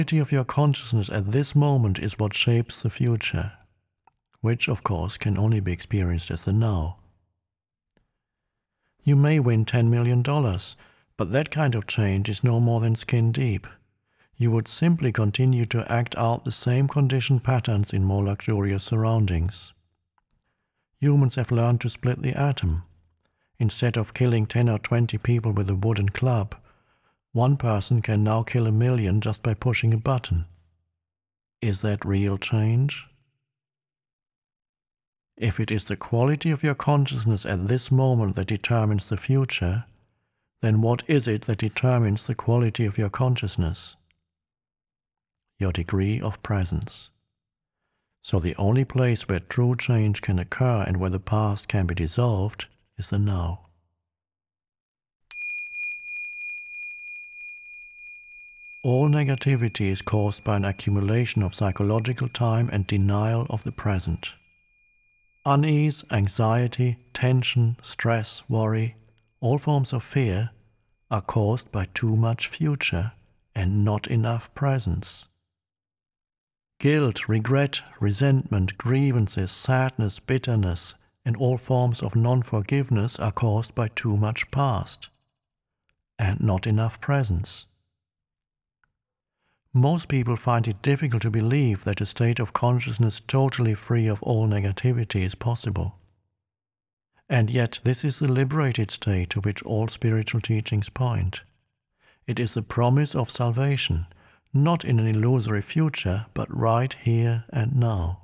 quality of your consciousness at this moment is what shapes the future, which of course can only be experienced as the now. You may win $10 million, but that kind of change is no more than skin deep. You would simply continue to act out the same conditioned patterns in more luxurious surroundings. Humans have learned to split the atom. Instead of killing 10 or 20 people with a wooden club, one person can now kill 1 million just by pushing a button. Is that real change? If it is the quality of your consciousness at this moment that determines the future, then what is it that determines the quality of your consciousness? Your degree of presence. So the only place where true change can occur and where the past can be dissolved is the now. All negativity is caused by an accumulation of psychological time and denial of the present. Unease, anxiety, tension, stress, worry, all forms of fear are caused by too much future and not enough presence. Guilt, regret, resentment, grievances, sadness, bitterness, and all forms of non-forgiveness are caused by too much past and not enough presence. Most people find it difficult to believe that a state of consciousness totally free of all negativity is possible. And yet this is the liberated state to which all spiritual teachings point. It is the promise of salvation, not in an illusory future, but right here and now.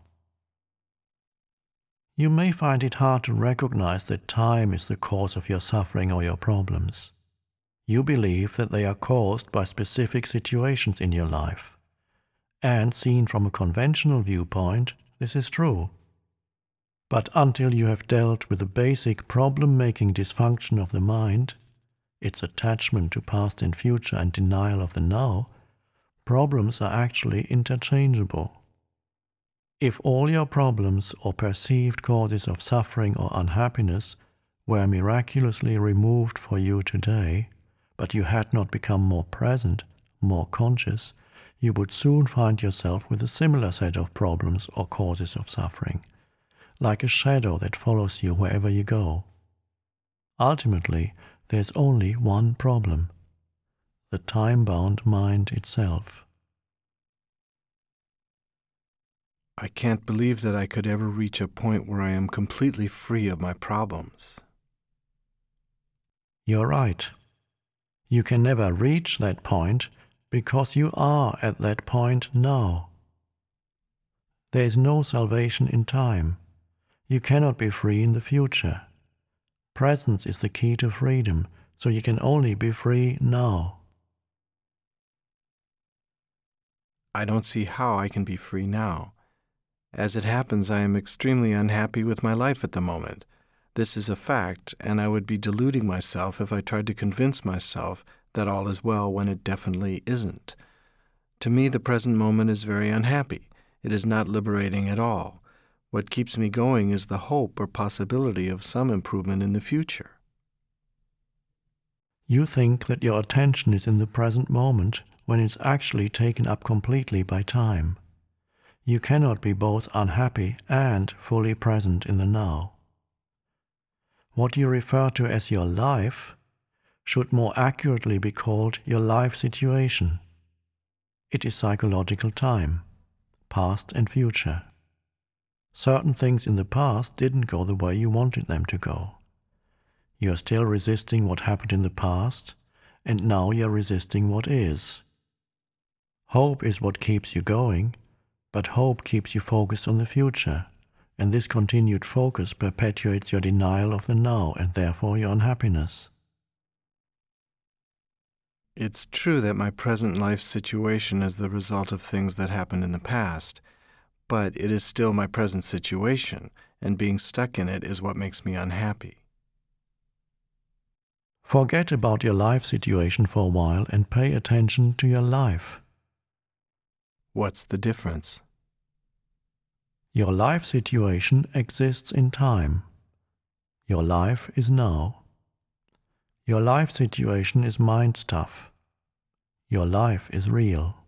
You may find it hard to recognize that time is the cause of your suffering or your problems. You believe that they are caused by specific situations in your life. And seen from a conventional viewpoint, this is true. But until you have dealt with the basic problem-making dysfunction of the mind, its attachment to past and future and denial of the now, problems are actually interchangeable. If all your problems or perceived causes of suffering or unhappiness were miraculously removed for you today, but you had not become more present, more conscious, you would soon find yourself with a similar set of problems or causes of suffering, like a shadow that follows you wherever you go. Ultimately, there's only one problem: the time-bound mind itself. I can't believe that I could ever reach a point where I am completely free of my problems. You're right. You can never reach that point because you are at that point now. There is no salvation in time. You cannot be free in the future. Presence is the key to freedom, so you can only be free now. I don't see how I can be free now. As it happens, I am extremely unhappy with my life at the moment. This is a fact, and I would be deluding myself if I tried to convince myself that all is well when it definitely isn't. To me, the present moment is very unhappy. It is not liberating at all. What keeps me going is the hope or possibility of some improvement in the future. You think that your attention is in the present moment when it's actually taken up completely by time. You cannot be both unhappy and fully present in the now. What you refer to as your life should more accurately be called your life situation. It is psychological time, past and future. Certain things in the past didn't go the way you wanted them to go. You are still resisting what happened in the past, and now you are resisting what is. Hope is what keeps you going, but hope keeps you focused on the future, and this continued focus perpetuates your denial of the now and therefore your unhappiness. It's true that my present life situation is the result of things that happened in the past, but it is still my present situation, and being stuck in it is what makes me unhappy. Forget about your life situation for a while and pay attention to your life. What's the difference? Your life situation exists in time. Your life is now. Your life situation is mind stuff. Your life is real.